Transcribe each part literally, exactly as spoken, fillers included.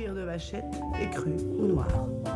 cuir de vachette est cru ou noir.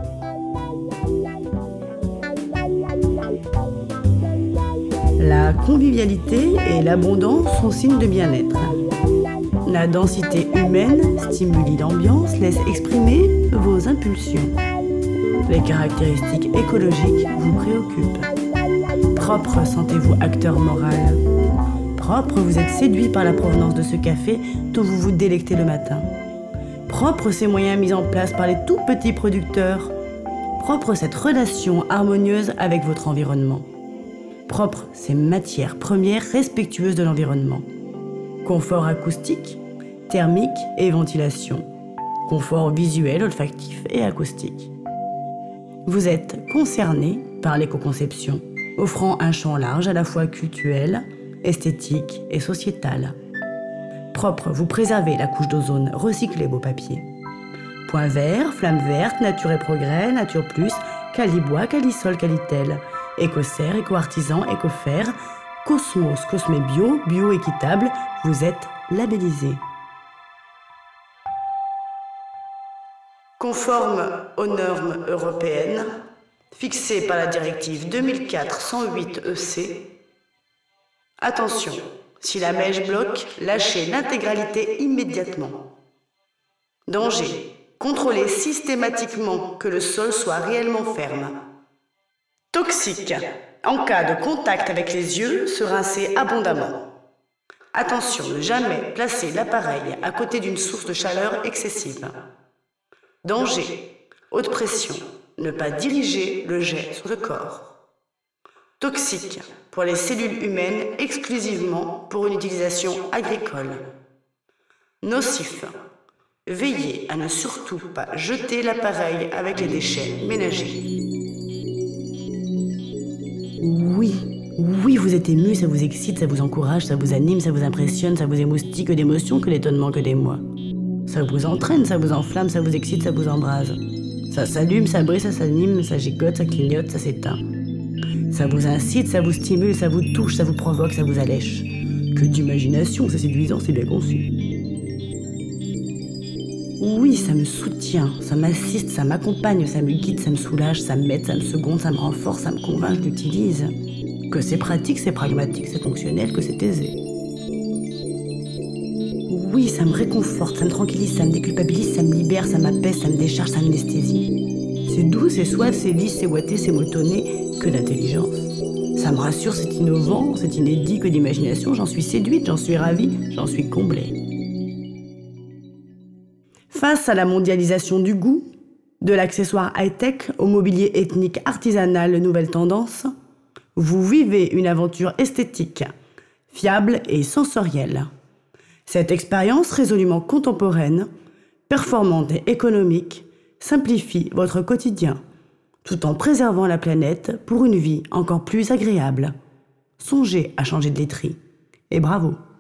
La convivialité et l'abondance sont signes de bien-être. La densité humaine stimule l'ambiance, laisse exprimer vos impulsions. Les caractéristiques écologiques vous préoccupent. Propre, sentez-vous acteur moral. Propre, vous êtes séduit par la provenance de ce café dont vous vous délectez le matin. Propre, ces moyens mis en place par les tout petits producteurs. Propre, cette relation harmonieuse avec votre environnement. Propre, ces matières premières respectueuses de l'environnement. Confort acoustique, thermique et ventilation. Confort visuel, olfactif et acoustique. Vous êtes concerné par l'éco-conception, offrant un champ large à la fois cultuel, esthétique et sociétal. Propre, vous préservez la couche d'ozone, recyclez vos papiers. Point vert, flamme verte, nature et progrès, nature plus, Calibois, Calisol, Calitel. Écossaire, éco-artisan, éco-fer, Cosmos, Cosmé bio, bio équitable, vous êtes labellisé. Conforme aux normes européennes, fixées par la directive deux mille quatre cent huit E C, attention, si la mèche bloque, lâchez l'intégralité immédiatement. Danger, contrôlez systématiquement que le sol soit réellement ferme. Toxique, en cas de contact avec les yeux, se rincer abondamment. Attention, ne jamais placer l'appareil à côté d'une source de chaleur excessive. Danger, haute pression, ne pas diriger le jet sur le corps. Toxique, pour les cellules humaines exclusivement pour une utilisation agricole. Nocif, veillez à ne surtout pas jeter l'appareil avec les déchets ménagers. Oui, oui, vous êtes ému, ça vous excite, ça vous encourage, ça vous anime, ça vous impressionne, ça vous émoustille, que d'émotions, que d'étonnement, que d'émoi. Ça vous entraîne, ça vous enflamme, ça vous excite, ça vous embrase. Ça s'allume, ça brille, ça s'anime, ça gigote, ça clignote, ça s'éteint. Ça vous incite, ça vous stimule, ça vous touche, ça vous provoque, ça vous allèche. Que d'imagination, c'est séduisant, c'est bien conçu. Oui, ça me soutient, ça m'assiste, ça m'accompagne, ça me guide, ça me soulage, ça m'aide, ça me seconde, ça me renforce, ça me convainc, je l'utilise. Que c'est pratique, c'est pragmatique, c'est fonctionnel, que c'est aisé. Oui, ça me réconforte, ça me tranquillise, ça me déculpabilise, ça me libère, ça m'apaise, ça me décharge, ça m'anesthésie. C'est doux, c'est suave, c'est lisse, c'est ouaté, c'est motonné, que d'intelligence. Ça me rassure, c'est innovant, c'est inédit, que d'imagination, j'en suis séduite, j'en suis ravie, j'en suis comblée. Face à la mondialisation du goût, de l'accessoire high-tech au mobilier ethnique artisanal nouvelle tendance, vous vivez une aventure esthétique, fiable et sensorielle. Cette expérience résolument contemporaine, performante et économique, simplifie votre quotidien, tout en préservant la planète pour une vie encore plus agréable. Songez à changer de laiterie. Et bravo!